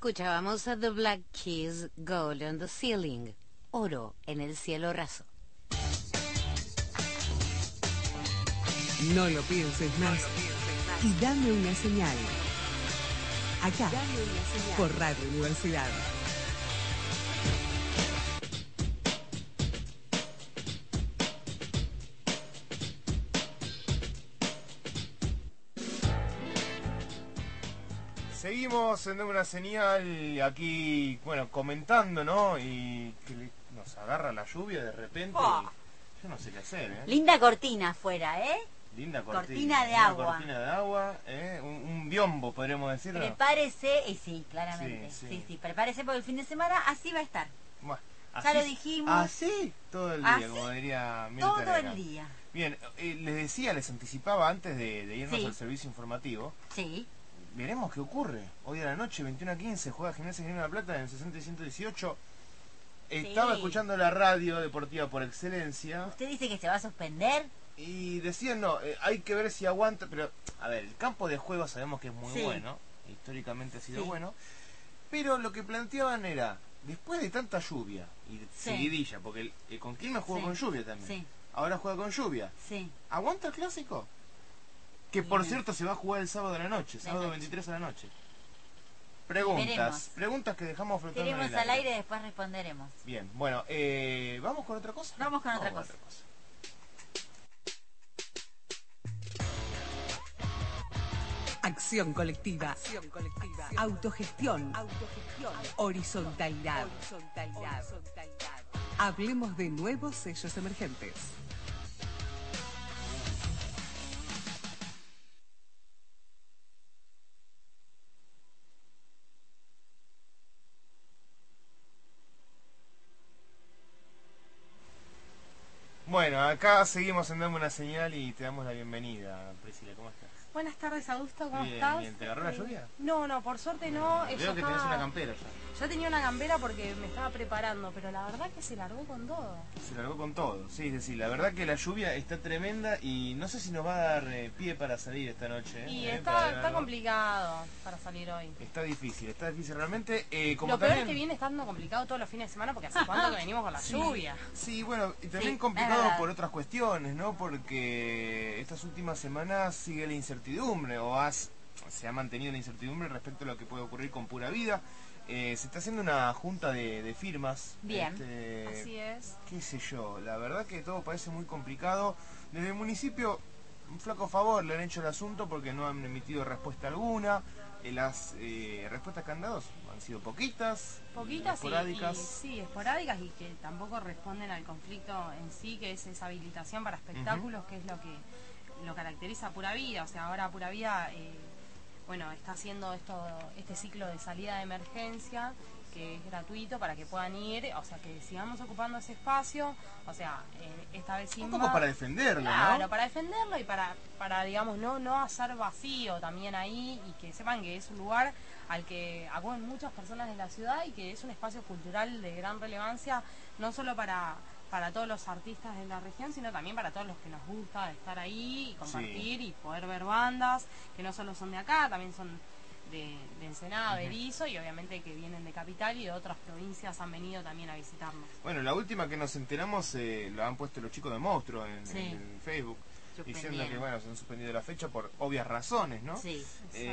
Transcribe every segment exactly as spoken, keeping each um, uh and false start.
Escuchábamos a The Black Keys, Gold on the Ceiling, oro en el cielo raso. No lo pienses más y dame una señal. Acá, por Radio Universidad. Seguimos en una señal aquí, bueno, comentando, ¿no? Y que le- nos agarra la lluvia de repente. Oh. Y yo no sé qué hacer, ¿eh? Linda cortina afuera, ¿eh? Linda cortina. cortina de una agua. cortina de agua, ¿eh? Un, un biombo, podríamos decirlo. Prepárese, y sí, claramente. Sí, Sí, sí. sí, prepárese porque el fin de semana así va a estar. Bueno, Ya lo dijimos. Así todo el día, Así como diría Mirta Todo Legrand. el día. Bien, eh, les decía, les anticipaba antes de, de irnos Sí. al servicio informativo. Sí. Veremos qué ocurre. Hoy a la noche, veintiuno a quince, juega Gimnasia Grima de la Plata en el sesenta y ciento dieciocho. Estaba Sí. escuchando la radio deportiva por excelencia ¿Usted dice que se va a suspender? y decían, no, eh, hay que ver si aguanta, pero, a ver, el campo de juego sabemos que es muy Sí. bueno, históricamente ha sido Sí. bueno, pero lo que planteaban era, después de tanta lluvia y de Sí. seguidilla, porque el, el con Quilmes jugó Sí. con lluvia también, Sí, ahora juega con lluvia, sí. ¿aguanta el clásico? Que por Bien. cierto se va a jugar el sábado a la noche, De sábado noche. veintitrés a la noche. Preguntas, Veremos. preguntas que dejamos flotando en Tenemos el al aire y después responderemos. Bien, bueno, eh, ¿vamos con otra cosa? Vamos con otra cosa. Acción colectiva. Autogestión. Horizontalidad. Hablemos de nuevos sellos emergentes. Bueno, acá seguimos en Dame una Señal y te damos la bienvenida, Priscila, ¿cómo estás? Buenas tardes, Augusto, ¿cómo Bien, estás? bien. ¿Te agarró la Eh, lluvia? No, no, por suerte no. Veo ella que estaba- tenés una campera ya. Ya tenía una gambera porque me estaba preparando, pero la verdad que se largó con todo. Se largó con todo, sí, es decir, la verdad que la lluvia está tremenda y no sé si nos va a dar eh, pie para salir esta noche. Y eh, para está, ver está algo. complicado para salir hoy. Está difícil, está difícil realmente. Eh, como Lo peor también... es que viene estando complicado todos los fines de semana porque hace cuánto que venimos con la Sí, lluvia. Sí, bueno, y también Sí, complicado es verdad. por otras cuestiones, ¿no? Porque estas últimas semanas sigue la incertidumbre, o has, se ha mantenido la incertidumbre respecto a lo que puede ocurrir con Pura Vida. Eh, se está haciendo una junta de, de firmas. Bien. este, Así es. Qué sé yo, la verdad que todo parece muy complicado. Desde el municipio, un flaco favor le han hecho el asunto porque no han emitido respuesta alguna. Eh, las eh, respuestas que han dado han sido poquitas, Poquitas y, esporádicas. y- sí, esporádicas y que tampoco responden al conflicto en sí, que es esa habilitación para espectáculos, que es lo que lo caracteriza a Pura Vida. O sea, ahora Pura Vida, eh, bueno, está haciendo esto, este ciclo de salida de emergencia, que es gratuito para que puedan ir, o sea, que sigamos ocupando ese espacio, o sea, eh, esta vez sin Un poco más- para defenderlo, Claro, ¿no? para defenderlo y para, para digamos, no, no hacer vacío también ahí y que sepan que es un lugar al que acuden muchas personas de la ciudad y que es un espacio cultural de gran relevancia, no solo para, para todos los artistas de la región, sino también para todos los que nos gusta estar ahí y compartir y poder ver bandas que no solo son de acá, también son de, de Ensenada, Berizo y obviamente que vienen de Capital y de otras provincias han venido también a visitarnos. Bueno, la última que nos enteramos eh, lo han puesto los chicos de Monstruo en, Sí. en Facebook, diciendo Suspendieron. que bueno, se han suspendido la fecha por obvias razones, ¿no? Sí.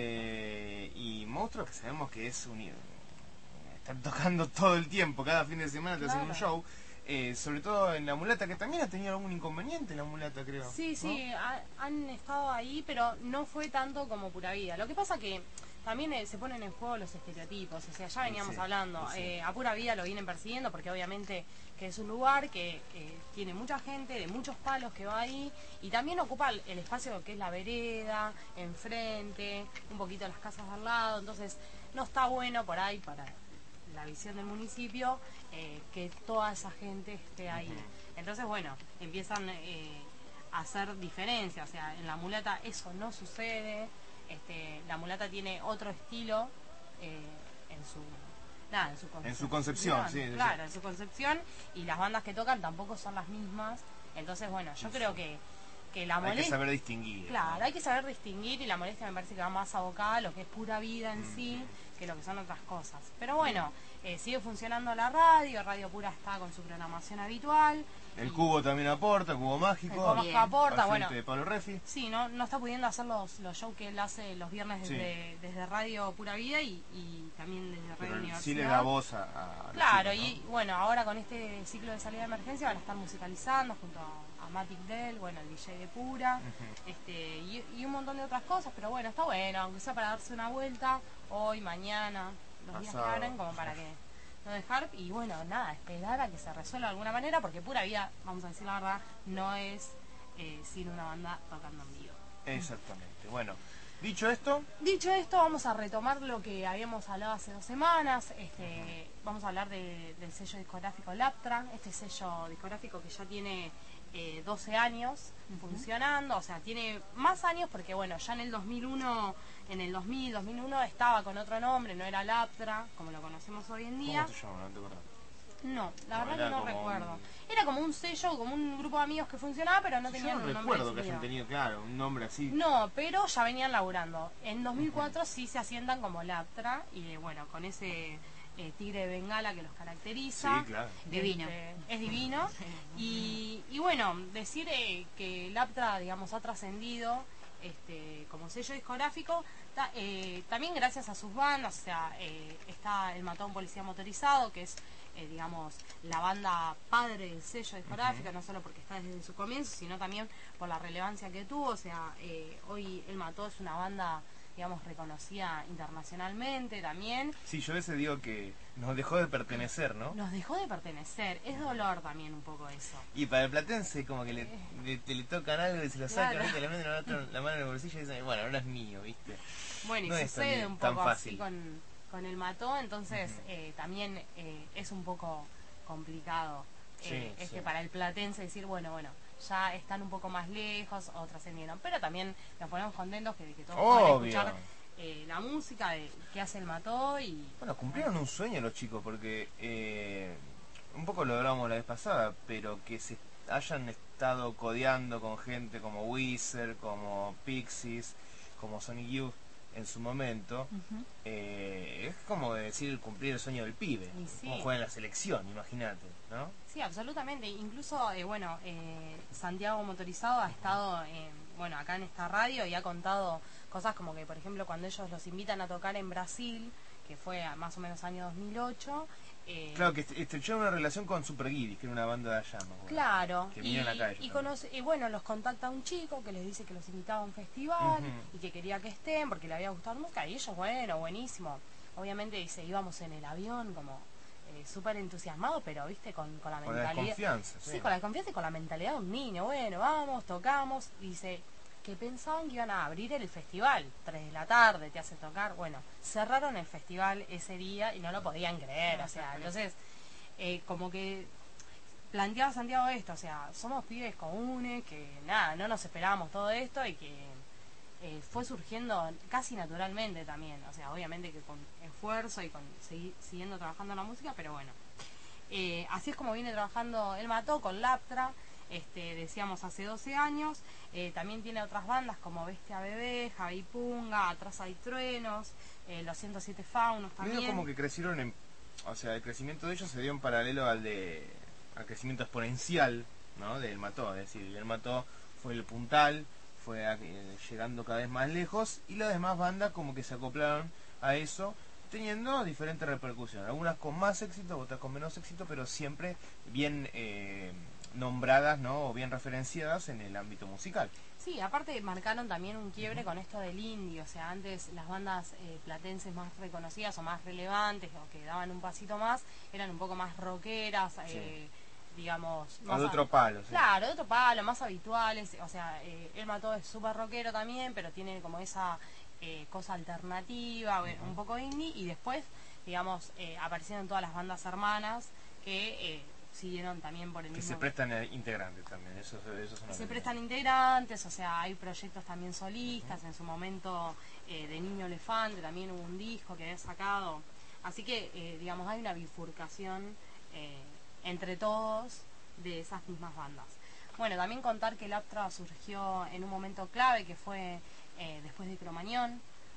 Eh, y Monstruo, que sabemos que es un... están tocando todo el tiempo, cada fin de semana te hacen un Claro. show, eh, sobre todo en La Mulata, que también ha tenido algún inconveniente La Mulata, creo. Sí, ¿no? sí, ha- han estado ahí, pero no fue tanto como Pura Vida. Lo que pasa que también eh, se ponen en juego los estereotipos, o sea, ya veníamos Sí, hablando, sí. eh, a Pura Vida lo vienen persiguiendo porque obviamente que es un lugar que eh, tiene mucha gente de muchos palos que va ahí y también ocupa el, el espacio que es la vereda, enfrente, un poquito las casas al lado, entonces no está bueno por ahí para la visión del municipio eh, que toda esa gente esté ahí. Entonces, bueno, empiezan eh, a hacer diferencia, o sea, en La Mulata eso no sucede, este, La Mulata tiene otro estilo eh, en su nada, en su concepción, En su concepción, sí, sí, claro, sí. en su concepción, y las bandas que tocan tampoco son las mismas, entonces, bueno, yo creo que, que la Hay que molestia... saber distinguir. Claro, hay que saber distinguir y la molestia me parece que va más abocada a lo que es Pura Vida en sí. que lo que son otras cosas. Pero bueno, eh, sigue funcionando la radio, Radio Pura está con su programación habitual. El y Cubo también aporta, Cubo Mágico. el Cubo Bien. Mágico aporta, al bueno. frente de Pablo Refi. Sí, no, no está pudiendo hacer los, los shows que él hace los viernes Sí. desde, desde Radio Pura Vida y, y también desde Radio Pero Universidad. sí le da voz a, a los Claro, chicos, y bueno, ahora con este ciclo de salida de emergencia van a estar musicalizando junto a, a Matic Del, bueno, el D J de Pura, Ujú. este y, y un montón de otras cosas, pero bueno, está bueno, aunque sea para darse una vuelta, hoy, mañana, los días que Pasado. abren, como para que no dejar, y bueno, nada, esperar a que se resuelva de alguna manera, porque Pura Vida, vamos a decir la verdad, no es eh, sin una banda tocando en vivo. Exactamente. Bueno, dicho esto, Dicho esto, vamos a retomar lo que habíamos hablado hace dos semanas. Este, vamos a hablar de- del sello discográfico Laptra, este sello discográfico que ya tiene eh, doce años funcionando, o sea, tiene más años porque, bueno, ya en el dos mil uno, en el dos mil, dos mil uno estaba con otro nombre, no era Laptra, como lo conocemos hoy en día. ¿cómo se llama? No te acordás. No, la No, verdad era que no como recuerdo. un- Era como un sello, como un grupo de amigos que funcionaba, pero no Yo tenían no un nombre recuerdo que definido. hayan tenido, claro, un nombre así. No, pero ya venían laburando. En dos mil cuatro sí se asientan como Laptra y eh, bueno, con ese eh, tigre de Bengala que los caracteriza. Sí, claro. Divino. Este, es divino. Y, y bueno, decir eh, que Laptra, digamos, ha trascendido este, como sello discográfico, ta- eh, también gracias a sus bandas, o sea, eh, está El Matón Policía Motorizado, que es, eh, digamos, la banda padre del sello discográfico, no solo porque está desde su comienzo, sino también por la relevancia que tuvo, o sea, eh, hoy El Mató es una banda, digamos, reconocida internacionalmente también. Sí, yo a veces digo que nos dejó de pertenecer, ¿no? Nos dejó de pertenecer, es dolor también un poco eso. Y para el platense como que le, le, te le tocan algo y se lo sacan, Claro. ¿viste? Le meten la, otra- la mano en el bolsillo y dicen, bueno, no es mío, ¿viste? Bueno, y No es sucede tan- un tan poco así fácil. con, con el Mató, entonces Ujú. eh, también eh, es un poco complicado. Eh, Sí, es sí. que para el platense decir, bueno, bueno, ya están un poco más lejos o trascendieron, pero también nos ponemos contentos que, de que todos puedan Obvio. escuchar eh, la música de, que hace el Mató y... Bueno, cumplieron un sueño los chicos porque eh, un poco lo hablábamos la vez pasada, pero que se hayan estado codeando con gente como Weezer, como Pixies, como Sonic Youth en su momento, Ujú. eh, es como decir cumplir el sueño del pibe, Y sí. como juega en la selección, imagínate, ¿no? Sí, absolutamente. Incluso, eh, bueno, eh, Santiago Motorizado ha estado, en, bueno, acá en esta radio y ha contado cosas como que, por ejemplo, cuando ellos los invitan a tocar en Brasil, que fue a más o menos año dos mil ocho. Eh, Claro, que est- estrecharon una relación con Super Guiris, que era una banda de allá, me acuerdo. Claro, Que y, vinieron acá ellos y, también. conoce- y bueno, los contacta un chico que les dice que los invitaba a un festival Ujú. y que quería que estén porque le había gustado la música y ellos, bueno, buenísimo. Obviamente dice, íbamos en el avión como eh, súper entusiasmados, pero viste, con, con la Con la mentalidad... desconfianza, sí. Sí, con la desconfianza y con la mentalidad de un niño. Bueno, vamos, tocamos. Y dice que pensaban que iban a abrir el festival. Tres de la tarde, te hace tocar. Bueno, cerraron el festival ese día y no lo podían creer. O sea, entonces, eh, como que planteaba Santiago esto. O sea, somos pibes comunes que nada, no nos esperábamos todo esto y que eh, fue surgiendo casi naturalmente también. O sea, obviamente que con esfuerzo y con seguir siguiendo trabajando en la música, pero bueno. Eh, así es como viene trabajando El Mató con Laptra, este, decíamos hace doce años. Eh, también tiene otras bandas como Bestia Bebé, Javi Punga, Atrás hay Truenos, eh, Los ciento siete Faunos Medio también. como que crecieron en... O sea, el crecimiento de ellos se dio en paralelo al de... al crecimiento exponencial, ¿no? Del Mató. Es decir, el Mató fue el puntal, fue eh, llegando cada vez más lejos y las demás bandas como que se acoplaron a eso, teniendo diferentes repercusiones. Algunas con más éxito, otras con menos éxito, pero siempre bien eh, nombradas, ¿no? O bien referenciadas en el ámbito musical. Sí, aparte marcaron también un quiebre con esto del indie, o sea, antes las bandas eh, platenses más reconocidas o más relevantes o que daban un pasito más, eran un poco más rockeras, eh, digamos... O más de a- otro palo, sí. Claro, de otro palo, más habituales, o sea, eh, El Mató es súper rockero también, pero tiene como esa eh, cosa alternativa, bueno, un poco indie, y después, digamos, eh, aparecieron todas las bandas hermanas que... Eh, siguieron también por el Que mismo... se prestan eh, integrantes también, eso, eso es una Se realidad. prestan integrantes, o sea, hay proyectos también solistas, en su momento eh, de Niño Elefante también hubo un disco que había sacado, así que, eh, digamos, hay una bifurcación eh, entre todos de esas mismas bandas. Bueno, también contar que el Aptra surgió en un momento clave que fue eh, después de Cromañón,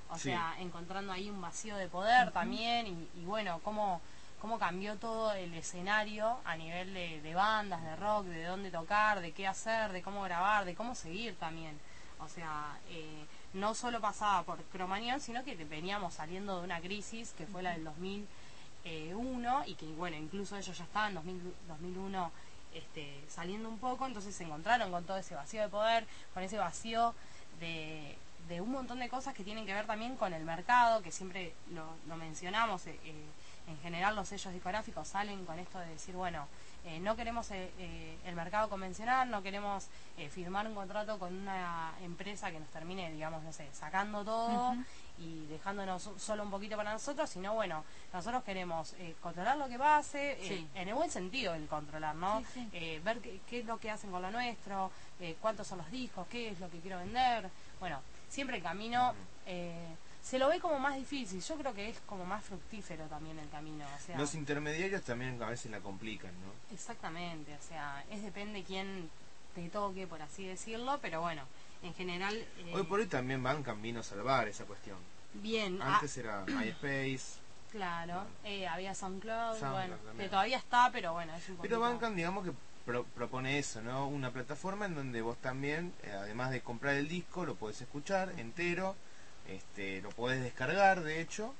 O Sí. sea, encontrando ahí un vacío de poder también y, y bueno, cómo, cómo cambió todo el escenario a nivel de, de bandas, de rock, de dónde tocar, de qué hacer, de cómo grabar, de cómo seguir también. O sea, eh, no solo pasaba por Cromañón, sino que veníamos saliendo de una crisis que fue la del dos mil uno y que, bueno, incluso ellos ya estaban en dos mil, dos mil uno este, saliendo un poco, entonces se encontraron con todo ese vacío de poder, con ese vacío de, de un montón de cosas que tienen que ver también con el mercado, que siempre lo, lo mencionamos, eh, eh, en general los sellos discográficos salen con esto de decir, bueno, eh, no queremos eh, eh, el mercado convencional, no queremos eh, firmar un contrato con una empresa que nos termine, digamos, no sé, sacando todo Ujú. y dejándonos solo un poquito para nosotros, sino bueno, nosotros queremos eh, controlar lo que pase, eh, Sí. en el buen sentido el controlar, ¿no? Sí, sí. Eh, ver qué, qué es lo que hacen con lo nuestro, eh, cuántos son los discos, qué es lo que quiero vender. Bueno, siempre el camino eh, se lo ve como más difícil, yo creo que es como más fructífero también el camino, o sea, Los intermediarios también a veces la complican, ¿no? exactamente, o sea, es depende quién te toque, por así decirlo, pero bueno, en general... eh, Hoy por hoy también bancan vino a salvar esa cuestión. bien, ah, Antes era MySpace, claro, eh, había SoundCloud, SoundCloud bueno, también. que todavía está, pero bueno, es un poquito... pero bancan, digamos que pro- propone eso, ¿no? Una plataforma en donde vos también, eh, además de comprar el disco, lo podés escuchar entero, este, lo podés descargar, de hecho,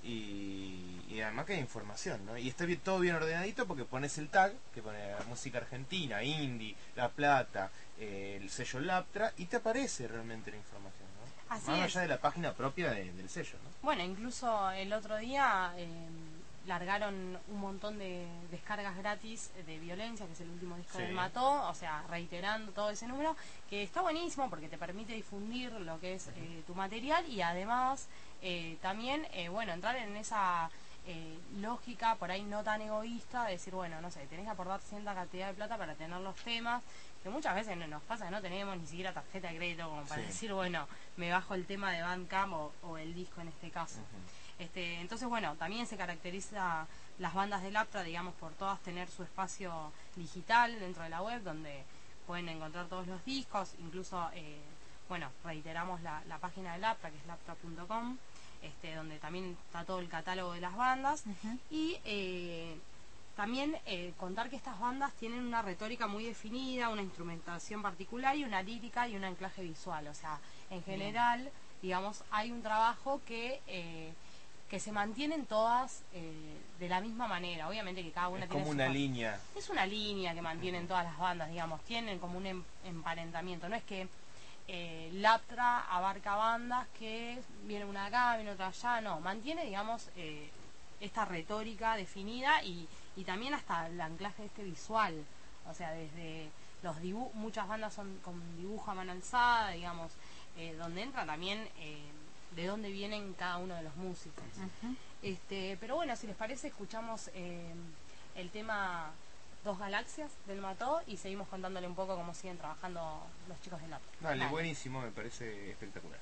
y, y además que hay información, ¿no? Y está bien, todo bien ordenadito porque pones el tag, que pone música argentina, indie, La Plata, eh, el sello Laptra, y te aparece realmente la información, ¿no? Así Más es. allá de la página propia de- del sello, ¿no? Bueno, incluso el otro día eh, largaron un montón de descargas gratis de Violencia, que es el último disco Sí. del Mató, o sea, reiterando todo ese número, que está buenísimo porque te permite difundir lo que es eh, tu material y además eh, también, eh, bueno, entrar en esa eh, lógica por ahí no tan egoísta de decir, bueno, no sé, tenés que aportar cierta cantidad de plata para tener los temas, que muchas veces no- nos pasa que no tenemos ni siquiera tarjeta de crédito como para Sí. decir, bueno, me bajo el tema de Bandcamp o, o el disco en este caso. Ujú. Este, entonces, bueno, también se caracteriza las bandas del Laptra, digamos, por todas tener su espacio digital dentro de la web, donde pueden encontrar todos los discos, incluso, eh, bueno, reiteramos la, la página del Laptra, que es laptra punto com, este, donde también está todo el catálogo de las bandas, Ujú. y eh, también eh, contar que estas bandas tienen una retórica muy definida, una instrumentación particular y una lírica y un anclaje visual, o sea, en general, digamos, hay un trabajo que... Eh, que se mantienen todas eh, de la misma manera. Obviamente que cada una Es tiene como su una pa- línea. es una línea que mantienen todas las bandas, digamos, tienen como un em- emparentamiento. No es que eh, Laptra abarca bandas que viene una acá, viene otra allá, no, mantiene, digamos, eh, esta retórica definida y, y también hasta el anclaje este visual. O sea, desde los dibujos, muchas bandas son con dibujo a mano alzada, digamos, eh, donde entra también eh, de dónde vienen cada uno de los músicos. Ujú. Este, pero bueno, si les parece, escuchamos eh, el tema Dos Galaxias del Mató y seguimos contándole un poco cómo siguen trabajando los chicos del Laptra. Dale, Dale. buenísimo, me parece espectacular.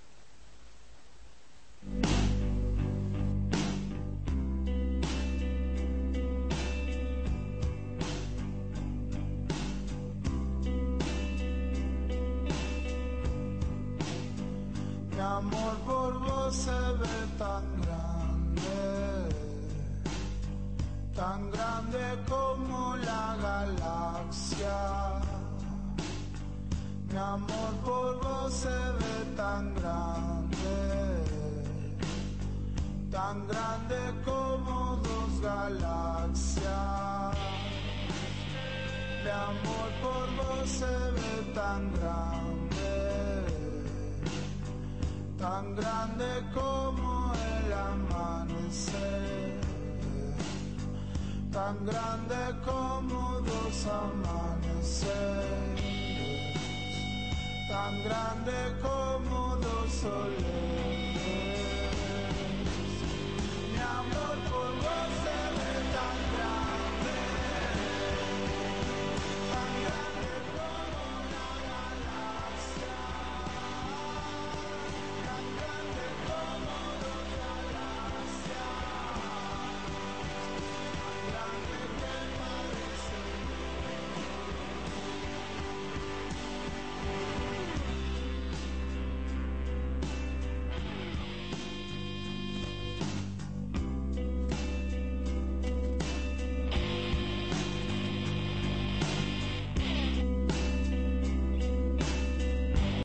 Mi amor por vos se ve tan grande, tan grande como la galaxia. Mi amor por vos se ve tan grande, tan grande como dos galaxias. Mi amor por vos se ve tan grande, tan grande como el amanecer, tan grande como dos amaneceres, tan grande como dos soles,